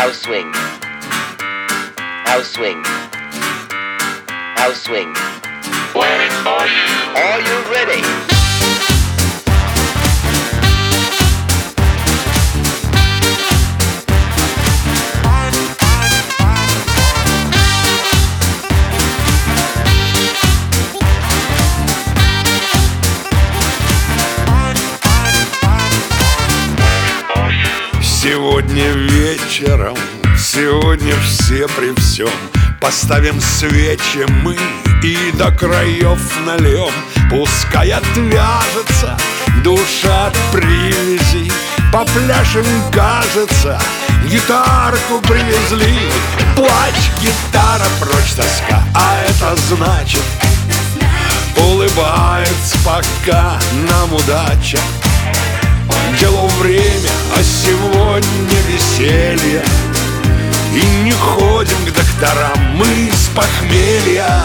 house swing, house swing, house swing. Waiting for you. Are you ready? Сегодня вечером, сегодня все при всем поставим свечи мы и до краев нальем. Пускай отвяжется душа от привязи, попляшем, кажется, гитарку привезли. Плачь, гитара, прочь тоска, а это значит улыбается пока нам удача. Дело время, а сегодня веселье, и не ходим к докторам мы с похмелья.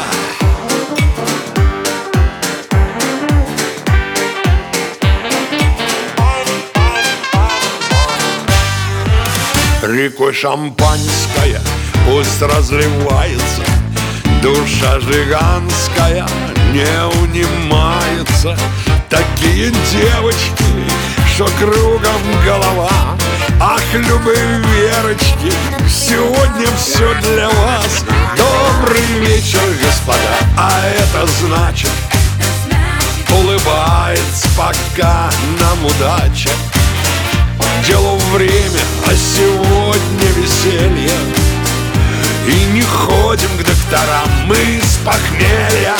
Рекой шампанское пусть разливается, душа жиганская не унимается. Такие девочки, что кругом голова. Ах, любые Верочки, сегодня все для вас. Добрый вечер, господа, а это значит улыбается пока нам удача. Дело время, а сегодня веселье, и не ходим к докторам мы с похмелья.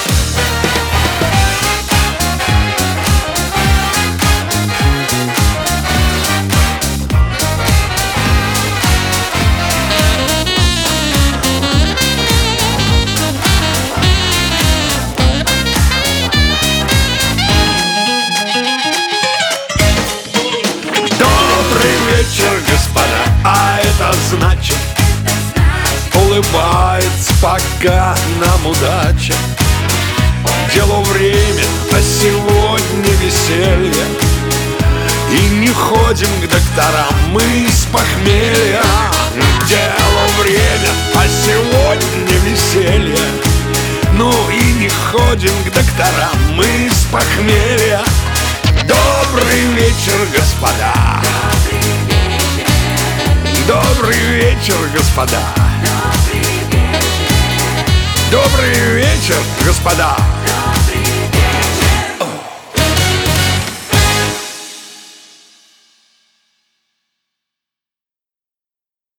Вечер, господа, а это значит улыбается пока нам удача. Дело время, а сегодня веселье, и не ходим к докторам мы с похмелья. Дело время, а сегодня веселье, ну и не ходим к докторам мы с похмелья. Добрый вечер, господа. Добрый вечер, господа. Добрый вечер, господа.